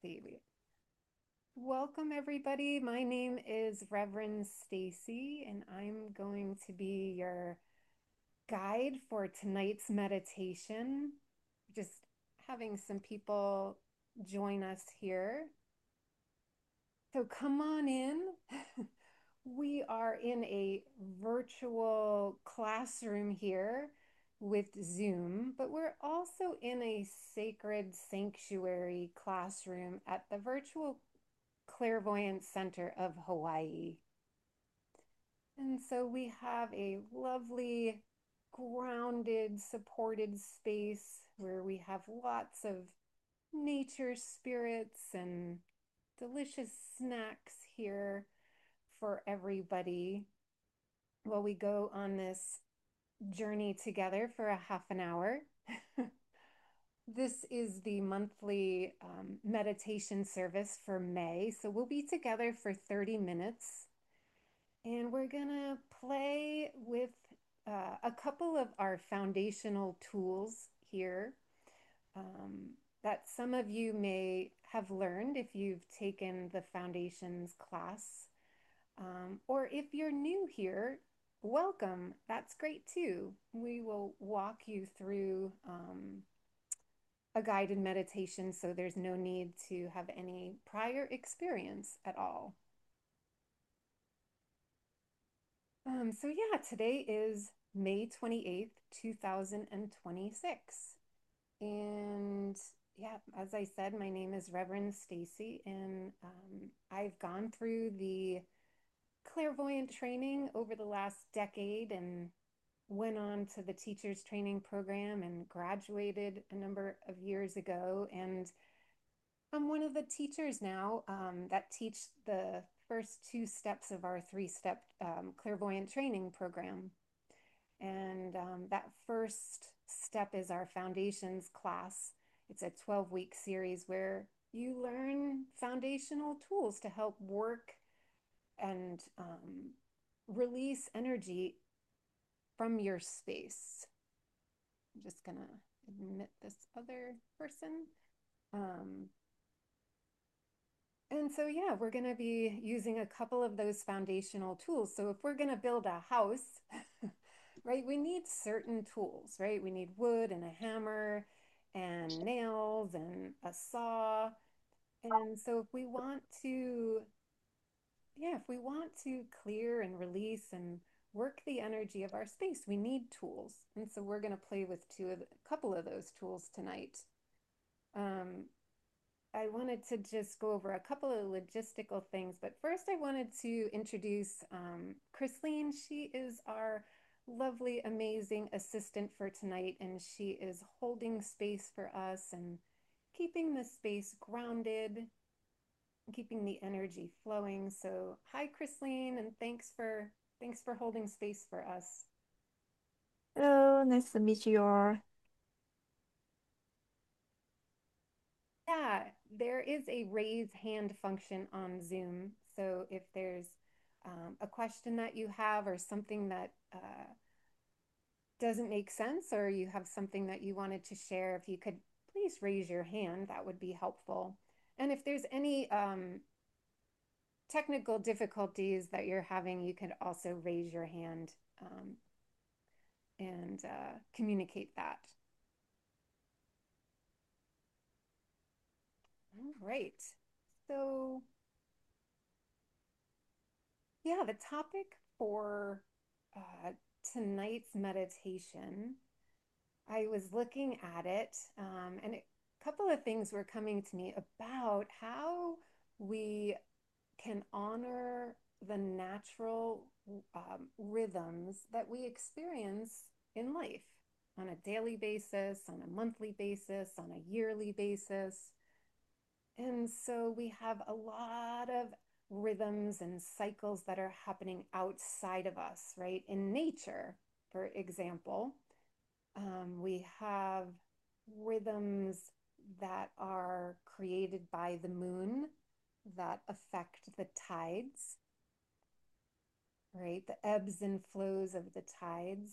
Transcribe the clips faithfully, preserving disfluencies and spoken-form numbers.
see. Welcome, everybody. My name is Reverend Stacy, and I'm going to be your guide for tonight's meditation. Just having some people join us here. So come on in. We are in a virtual classroom here with Zoom, but we're also in a sacred sanctuary classroom at the Virtual Clairvoyance Center of Hawaii. And so we have a lovely, grounded, supported space where we have lots of nature spirits and delicious snacks here for everybody while we go on this journey together for a half an hour. This is the monthly um, meditation service for May. So we'll be together for thirty minutes and we're going to play with uh, a couple of our foundational tools here um, that some of you may have learned if you've taken the foundations class. Um, or if you're new here, welcome. That's great too. We will walk you through um, a guided meditation, so there's no need to have any prior experience at all. Um, so yeah, today is May twenty-eighth, two thousand twenty-six. And yeah, as I said, my name is Reverend Stacy, and um, I've gone through the clairvoyant training over the last decade and went on to the teacher's training program and graduated a number of years ago. And I'm one of the teachers now um, that teach the first two steps of our three step um, clairvoyant training program. And um, that first step is our foundations class. It's a twelve week series where you learn foundational tools to help work and um, release energy from your space. I'm just gonna admit this other person. Um, and so, yeah, we're gonna be using a couple of those foundational tools. So if we're gonna build a house, right, we need certain tools, right? We need wood and a hammer and nails and a saw. And so if we want to yeah, if we want to clear and release and work the energy of our space, we need tools. And so we're going to play with two of the, a couple of those tools tonight. Um, I wanted to just go over a couple of logistical things, but first I wanted to introduce um, Chrisleen. She is our lovely, amazing assistant for tonight, and she is holding space for us and keeping the space grounded, keeping the energy flowing. So hi, Chrisleen, and thanks for thanks for holding space for us. Hello, nice to meet you all. Yeah, there is a raise hand function on Zoom. So if there's um, a question that you have or something that uh, doesn't make sense, or you have something that you wanted to share, if you could please raise your hand, that would be helpful. And if there's any um, technical difficulties that you're having, you could also raise your hand um, and uh, communicate that. All right. So, yeah, the topic for uh, tonight's meditation, I was looking at it, um, and a couple of things were coming to me about how we can honor the natural um, rhythms that we experience in life on a daily basis, on a monthly basis, on a yearly basis. And so we have a lot of rhythms and cycles that are happening outside of us, right? In nature, for example, um, we have rhythms that are created by the moon that affect the tides, right? The ebbs and flows of the tides.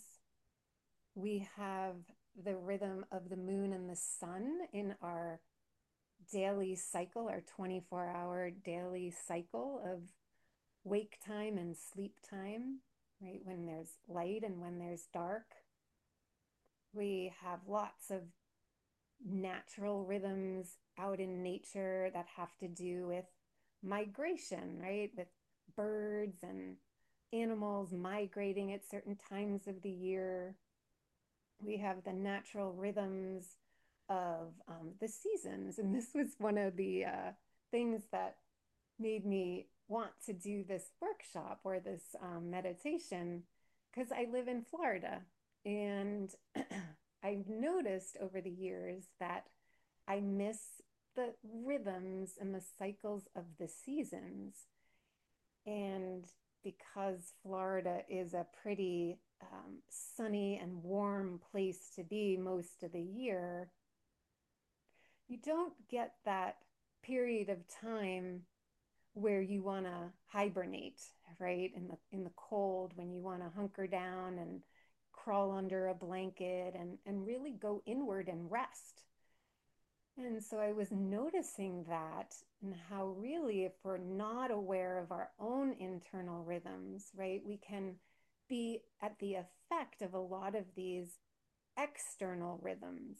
We have the rhythm of the moon and the sun in our daily cycle, our twenty-four hour daily cycle of wake time and sleep time, right? When there's light and when there's dark. We have lots of natural rhythms out in nature that have to do with migration, right? With birds and animals migrating at certain times of the year. We have the natural rhythms of um, the seasons. And this was one of the uh, things that made me want to do this workshop or this um, meditation because I live in Florida. And I've noticed over the years that I miss the rhythms and the cycles of the seasons. And because Florida is a pretty um, sunny and warm place to be most of the year, you don't get that period of time where you want to hibernate, right? In the in the cold, when you want to hunker down and crawl under a blanket and and really go inward and rest. And so I was noticing that and how really if we're not aware of our own internal rhythms, right, we can be at the effect of a lot of these external rhythms.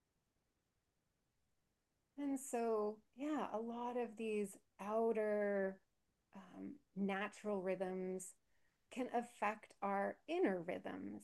And so, yeah, a lot of these outer um, natural rhythms can affect our inner rhythms.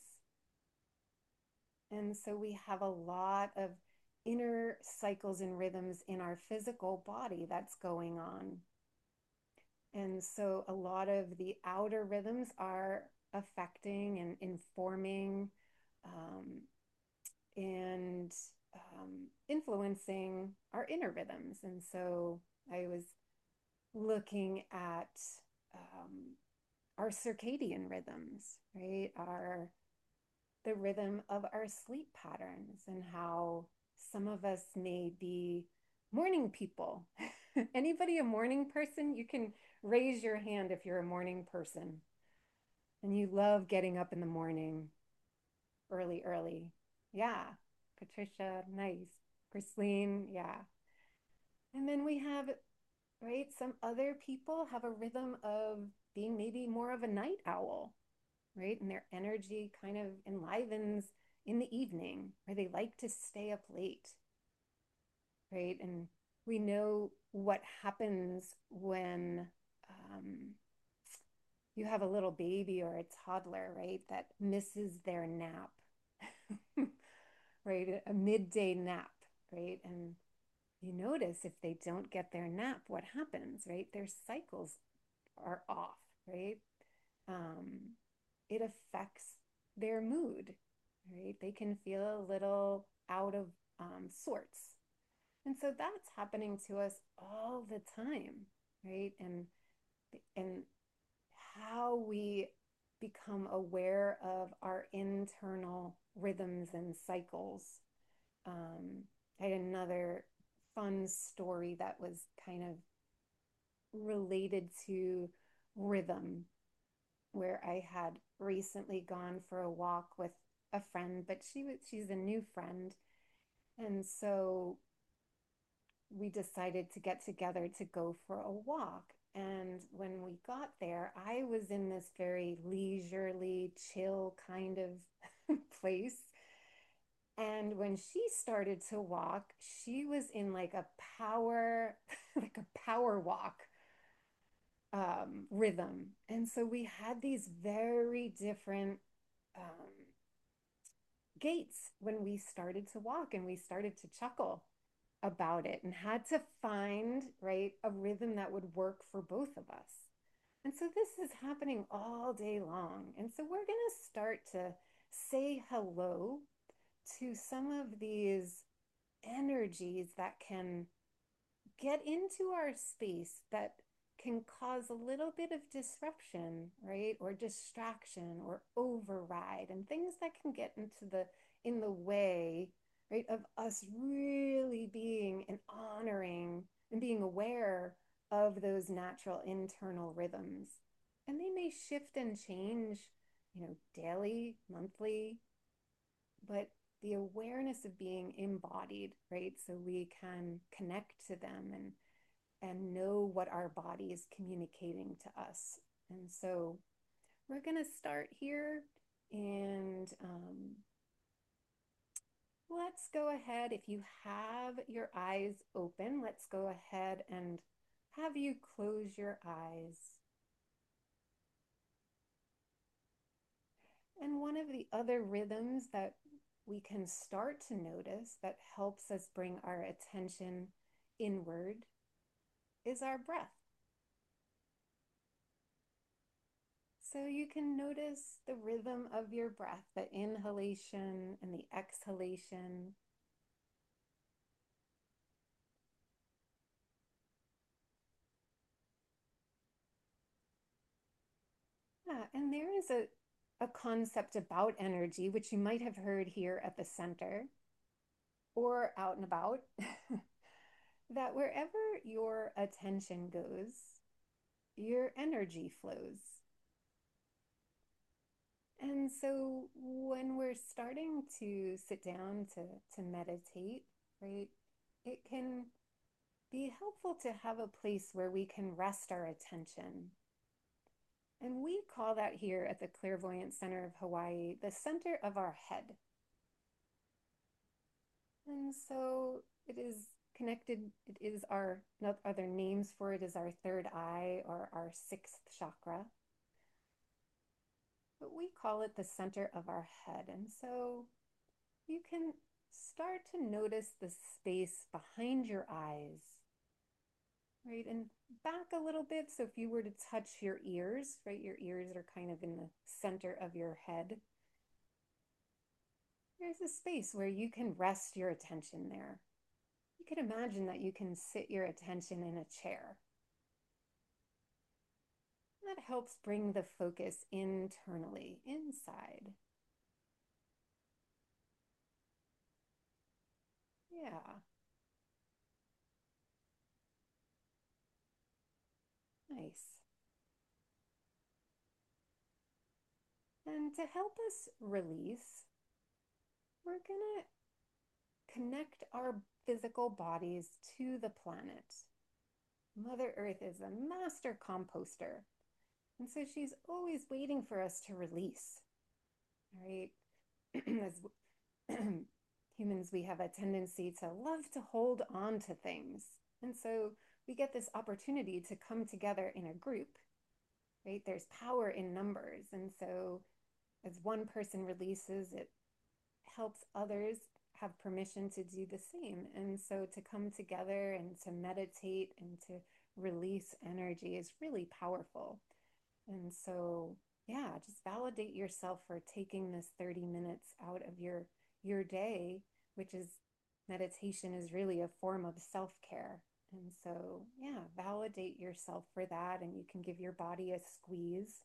And so we have a lot of inner cycles and rhythms in our physical body that's going on. And so a lot of the outer rhythms are affecting and informing um, and um, influencing our inner rhythms. And so I was looking at um, our circadian rhythms, right? Our the rhythm of our sleep patterns and how some of us may be morning people. Anybody a morning person? You can raise your hand if you're a morning person and you love getting up in the morning early, early. Yeah. Patricia, nice. Christine, yeah. And then we have, right, some other people have a rhythm of being maybe more of a night owl, right? And their energy kind of enlivens in the evening, or they like to stay up late, right? And we know what happens when um, you have a little baby or a toddler, right, that misses their nap, right? A midday nap, right? And you notice if they don't get their nap, what happens, right? Their cycles are off, right? Um, it affects their mood, right? They can feel a little out of um, sorts. And so that's happening to us all the time, right? And and how we become aware of our internal rhythms and cycles. Um, I had another fun story that was kind of related to rhythm where I had recently gone for a walk with a friend, but she was she's a new friend. And so we decided to get together to go for a walk. And when we got there, I was in this very leisurely, chill kind of place. And when she started to walk, she was in like a power, like a power walk um, rhythm. And so we had these very different um, gaits when we started to walk and we started to chuckle about it and had to find, right, a rhythm that would work for both of us. And so this is happening all day long. And so we're going to start to say hello to some of these energies that can get into our space that can cause a little bit of disruption, right? Or distraction or override and things that can get into the in the way, right, of us really being and honoring and being aware of those natural internal rhythms. And they may shift and change, you know, daily, monthly, but the awareness of being embodied, right? So we can connect to them and and know what our body is communicating to us. And so we're going to start here and um, let's go ahead. If you have your eyes open, let's go ahead and have you close your eyes. And one of the other rhythms that we can start to notice that helps us bring our attention inward is our breath. So you can notice the rhythm of your breath, the inhalation and the exhalation. Yeah, and there is a, a concept about energy, which you might have heard here at the center or out and about, that wherever your attention goes, your energy flows. And so when we're starting to sit down to, to meditate, right, it can be helpful to have a place where we can rest our attention. And we call that here at the Clairvoyant Center of Hawaii the center of our head. And so it is connected, it is our, other names for it is our third eye or our sixth chakra. But we call it the center of our head. And so you can start to notice the space behind your eyes, right? And back a little bit. So if you were to touch your ears, right, your ears are kind of in the center of your head. There's a space where you can rest your attention there. You can imagine that you can sit your attention in a chair. That helps bring the focus internally, inside. Yeah. Nice. And to help us release, we're going to connect our physical bodies to the planet. Mother Earth is a master composter. And so she's always waiting for us to release, right? As humans, we have a tendency to love to hold on to things. And so we get this opportunity to come together in a group, right? There's power in numbers. And so as one person releases, it helps others have permission to do the same. And so to come together and to meditate and to release energy is really powerful. And so, yeah, just validate yourself for taking this thirty minutes out of your your day, which is meditation is really a form of self-care. And so, yeah, validate yourself for that, and you can give your body a squeeze.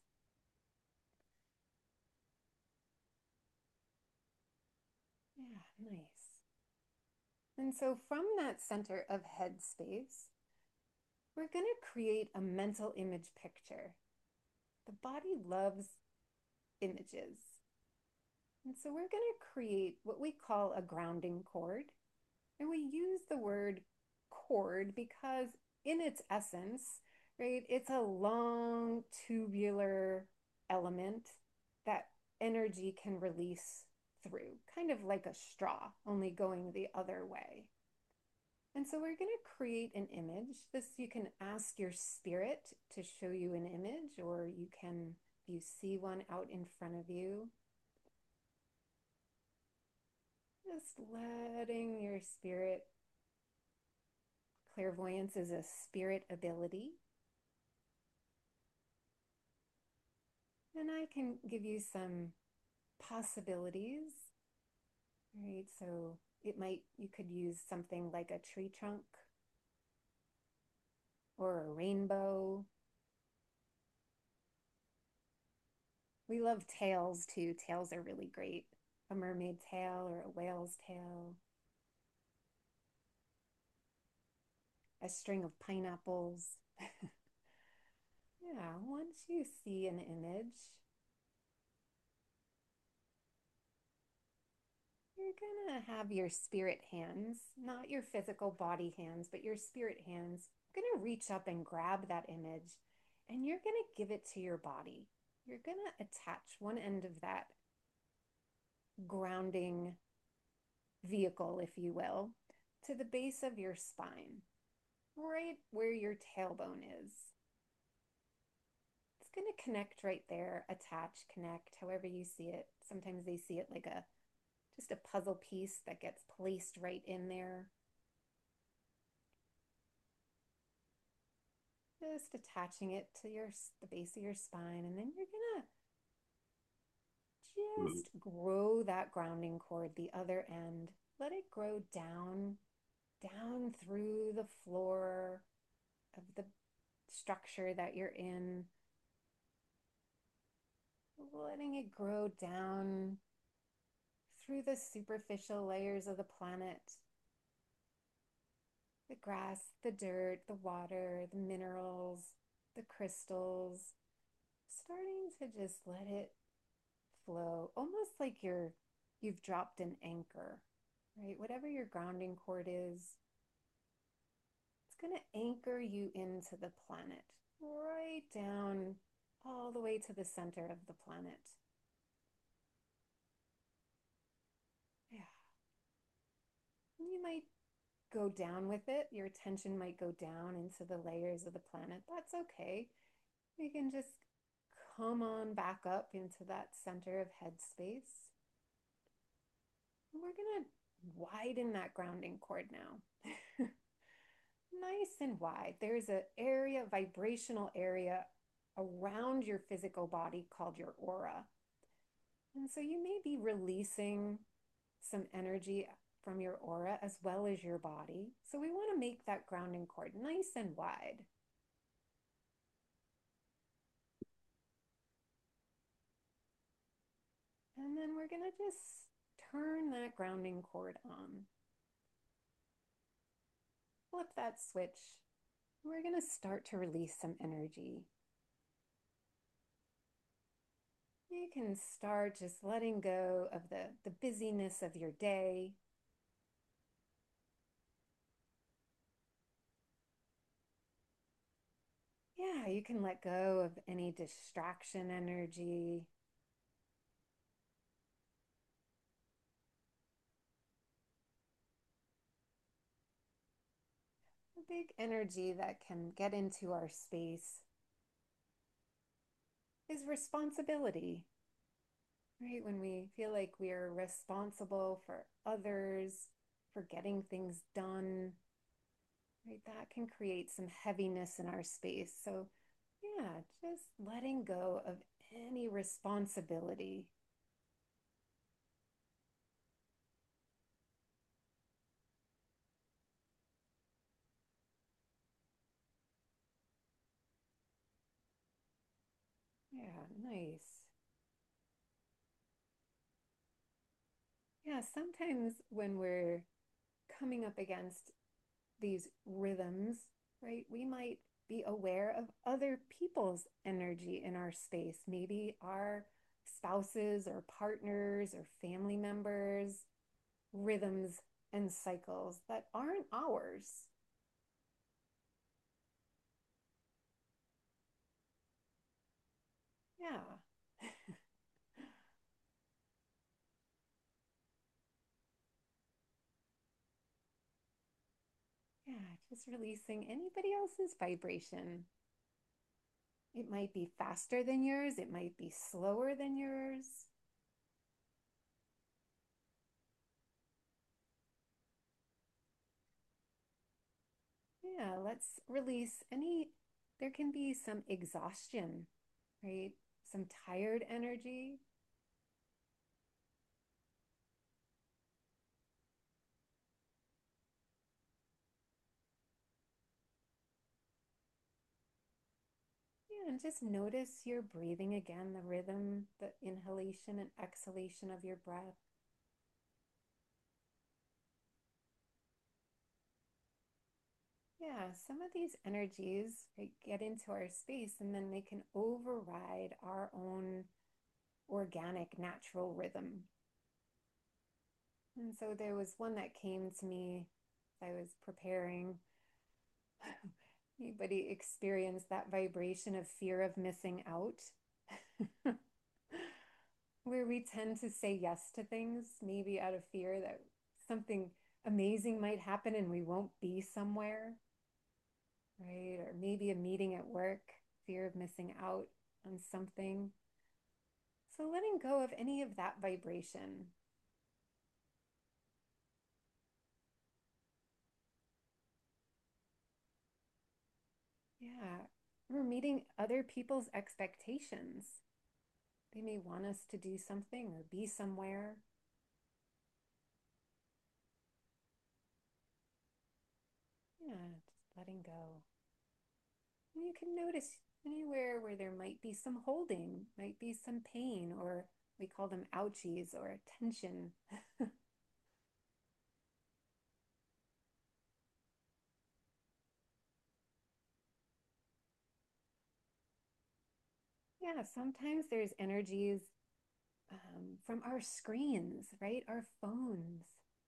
Yeah, nice. And so from that center of headspace, we're going to create a mental image picture. The body loves images. And so we're going to create what we call a grounding cord. And we use the word cord because in its essence, right, it's a long tubular element that energy can release through, kind of like a straw, only going the other way. And so we're going to create an image. This, you can ask your spirit to show you an image, or you can, if you see one out in front of you, just letting your spirit, clairvoyance is a spirit ability. And I can give you some possibilities, right? So it might, you could use something like a tree trunk or a rainbow. We love tails too. Tails are really great. A mermaid tail or a whale's tail. A string of pineapples. Yeah, once you see an image, you're gonna have your spirit hands, not your physical body hands, but your spirit hands. You're gonna reach up and grab that image and you're gonna give it to your body. You're gonna attach one end of that grounding vehicle, if you will, to the base of your spine, right where your tailbone is. It's going to connect right there, attach, connect, however you see it. Sometimes they see it like a just a puzzle piece that gets placed right in there. Just attaching it to your the base of your spine, and then you're gonna Mm. just grow that grounding cord, the other end. Let it grow down, down through the floor of the structure that you're in, letting it grow down through the superficial layers of the planet, the grass, the dirt, the water, the minerals, the crystals, starting to just let it flow, almost like you're you've dropped an anchor, right? Whatever your grounding cord is, it's going to anchor you into the planet, right down all the way to the center of the planet. Yeah. You might go down with it. Your attention might go down into the layers of the planet. That's okay. You can just come on back up into that center of headspace. We're going to widen that grounding cord now. Nice and wide. There's an area, vibrational area around your physical body called your aura. And so you may be releasing some energy from your aura as well as your body. So we want to make that grounding cord nice and wide. And then we're going to just turn that grounding cord on. Flip that switch. We're going to start to release some energy. You can start just letting go of the, the busyness of your day. Yeah, you can let go of any distraction energy. A big energy that can get into our space is responsibility, right? When we feel like we are responsible for others, for getting things done, right? That can create some heaviness in our space. So, yeah, just letting go of any responsibility. Yeah, nice. Yeah, sometimes when we're coming up against these rhythms, right, we might be aware of other people's energy in our space, maybe our spouses or partners or family members, rhythms and cycles that aren't ours. Yeah. Yeah, just releasing anybody else's vibration. It might be faster than yours, it might be slower than yours. Yeah, let's release any, there can be some exhaustion, right? Some tired energy. Yeah, and just notice your breathing again, the rhythm, the inhalation and exhalation of your breath. Yeah, some of these energies, right, get into our space and then they can override our own organic, natural rhythm. And so there was one that came to me as I was preparing. Anybody experience that vibration of fear of missing out? Where we tend to say yes to things, maybe out of fear that something amazing might happen and we won't be somewhere, right? Or maybe a meeting at work, fear of missing out on something. So letting go of any of that vibration. Yeah, we're meeting other people's expectations. They may want us to do something or be somewhere. Yeah, just letting go. And you can notice anywhere where there might be some holding, might be some pain, or we call them ouchies or tension. Yeah, sometimes there's energies um, from our screens, right? Our phones,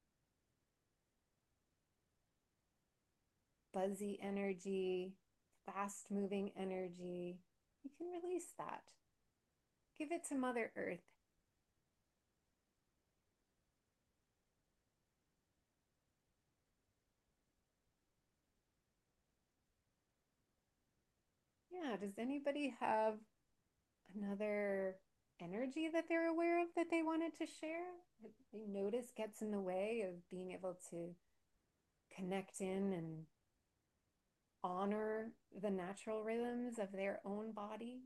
buzzy energy, fast moving energy. You can release that. Give it to Mother Earth. Yeah, does anybody have another energy that they're aware of that they wanted to share? That they notice gets in the way of being able to connect in and honor the natural rhythms of their own body?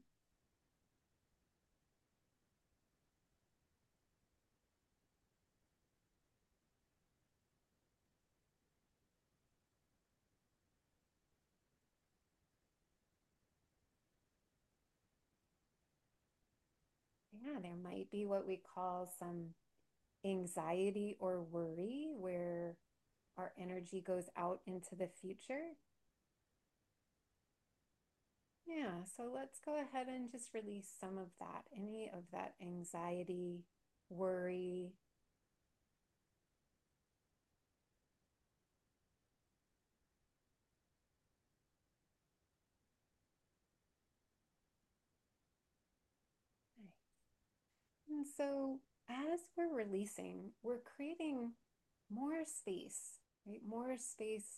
Yeah, there might be what we call some anxiety or worry where our energy goes out into the future. Yeah, so let's go ahead and just release some of that, any of that anxiety, worry. And so as we're releasing, we're creating more space, right? More space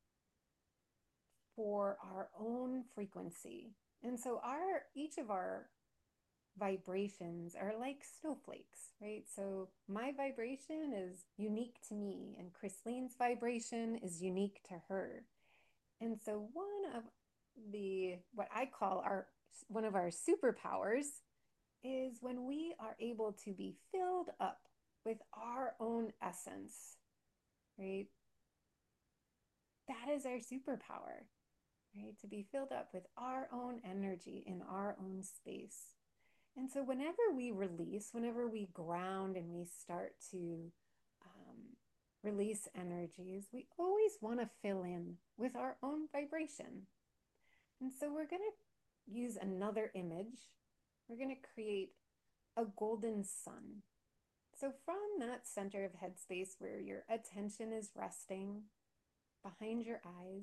for our own frequency. And so our each of our vibrations are like snowflakes, right? So my vibration is unique to me, and Chrislene's vibration is unique to her. And so one of the what I call our one of our superpowers is when we are able to be filled up with our own essence, right? That is our superpower, right? To be filled up with our own energy in our own space. And so, whenever we release, whenever we ground and we start to um, release energies, we always want to fill in with our own vibration. And so, we're going to use another image. We're going to create a golden sun. So, from that center of headspace where your attention is resting behind your eyes,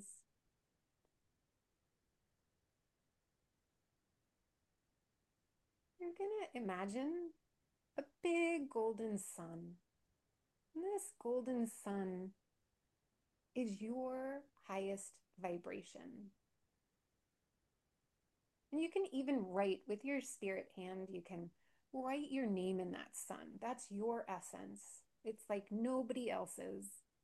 you're going to imagine a big golden sun. And this golden sun is your highest vibration. And you can even write with your spirit hand, you can write your name in that sun. That's your essence. It's like nobody else's.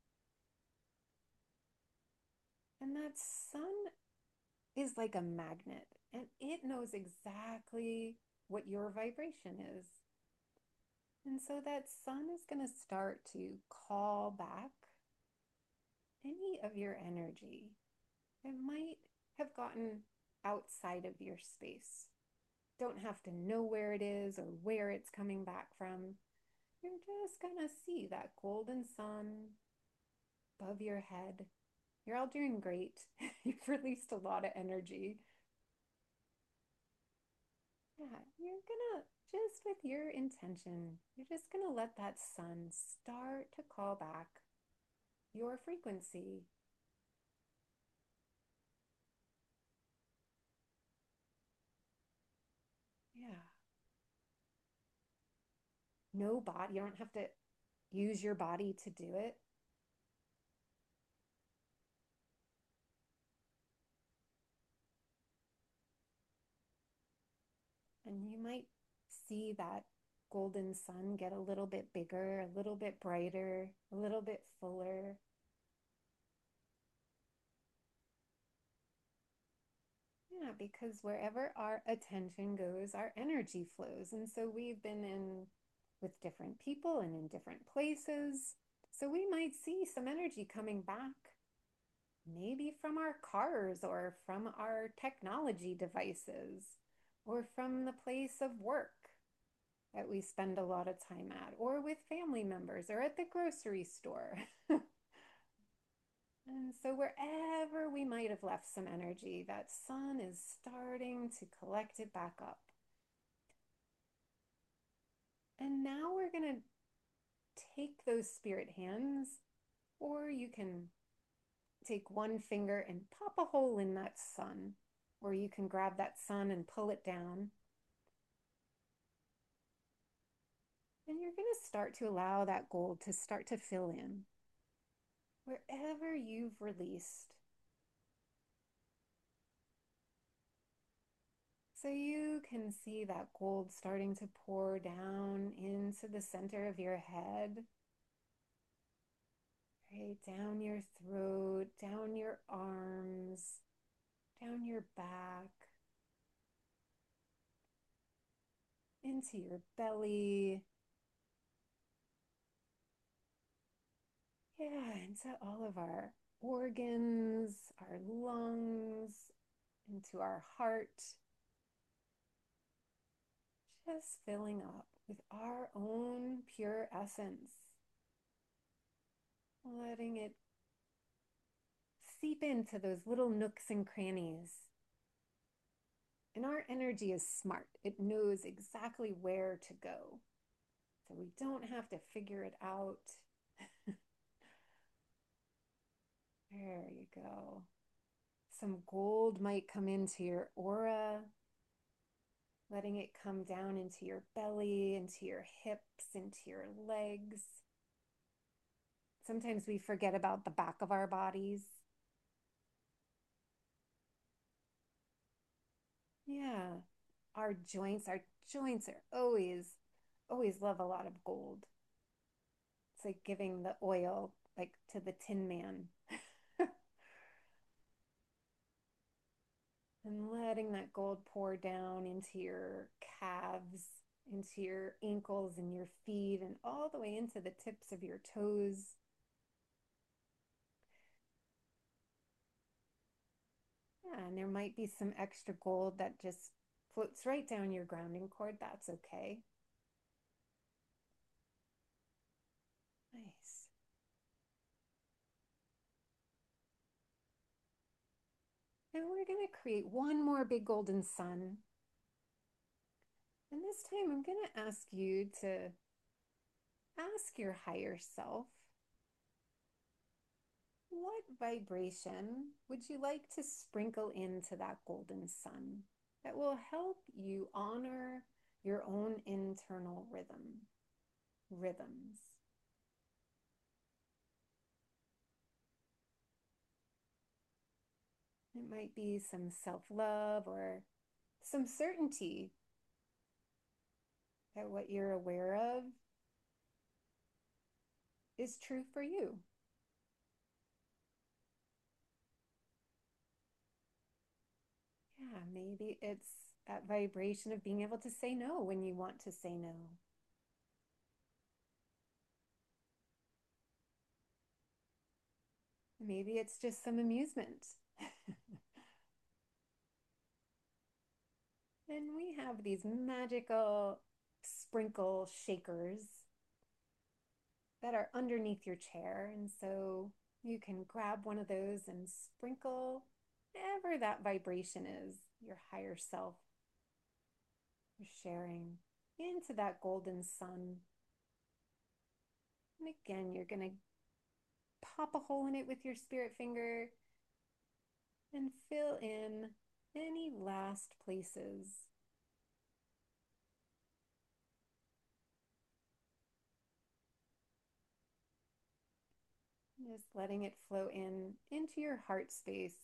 And that sun is like a magnet, and it knows exactly what your vibration is. And so that sun is going to start to call back any of your energy that might have gotten outside of your space. Don't have to know where it is or where it's coming back from. You're just going to see that golden sun above your head. You're all doing great. You've released a lot of energy. Yeah, you're going to just with your intention. You're just going to let that sun start to call back your frequency. Yeah. No body, you don't have to use your body to do it. And you might see that golden sun get a little bit bigger, a little bit brighter, a little bit fuller. Yeah, because wherever our attention goes, our energy flows. And so we've been in with different people and in different places. So we might see some energy coming back, maybe from our cars or from our technology devices or from the place of work that we spend a lot of time at, or with family members, or at the grocery store. And so, wherever we might have left some energy, that sun is starting to collect it back up. And now we're going to take those spirit hands, or you can take one finger and pop a hole in that sun, or you can grab that sun and pull it down. And you're going to start to allow that gold to start to fill in wherever you've released. So you can see that gold starting to pour down into the center of your head, right down your throat, down your arms, down your back, into your belly. Yeah, into all of our organs, our lungs, into our heart. Just filling up with our own pure essence. Letting it seep into those little nooks and crannies. And our energy is smart. It knows exactly where to go. So we don't have to figure it out. There you go. Some gold might come into your aura, letting it come down into your belly, into your hips, into your legs. Sometimes we forget about the back of our bodies. Yeah, our joints, our joints are always, always love a lot of gold. It's like giving the oil like to the Tin Man. And letting that gold pour down into your calves, into your ankles and your feet, and all the way into the tips of your toes. Yeah, and there might be some extra gold that just floats right down your grounding cord. That's okay. Nice. And we're going to create one more big golden sun. And this time I'm going to ask you to ask your higher self, what vibration would you like to sprinkle into that golden sun that will help you honor your own internal rhythm, rhythms? It might be some self-love or some certainty that what you're aware of is true for you. Yeah, maybe it's that vibration of being able to say no when you want to say no. Maybe it's just some amusement. And we have these magical sprinkle shakers that are underneath your chair. And so you can grab one of those and sprinkle whatever that vibration is, your higher self, you're sharing. into that golden sun. And again, you're going to pop a hole in it with your spirit finger and fill in any last places. Just letting it flow in into your heart space.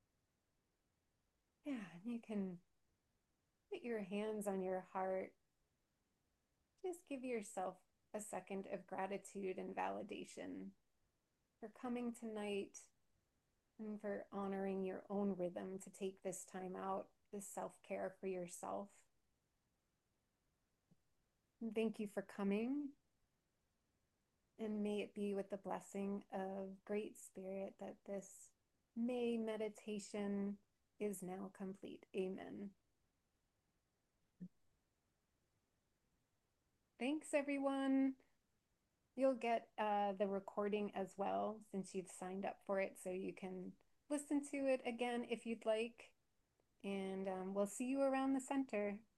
Yeah, and you can put your hands on your heart. Just give yourself a second of gratitude and validation for coming tonight and for honoring your own rhythm to take this time out, this self care for yourself. And thank you for coming. And may it be with the blessing of Great Spirit that this May meditation is now complete. Amen. Thanks, everyone. You'll get uh, the recording as well since you've signed up for it, so you can listen to it again if you'd like. And um, we'll see you around the center.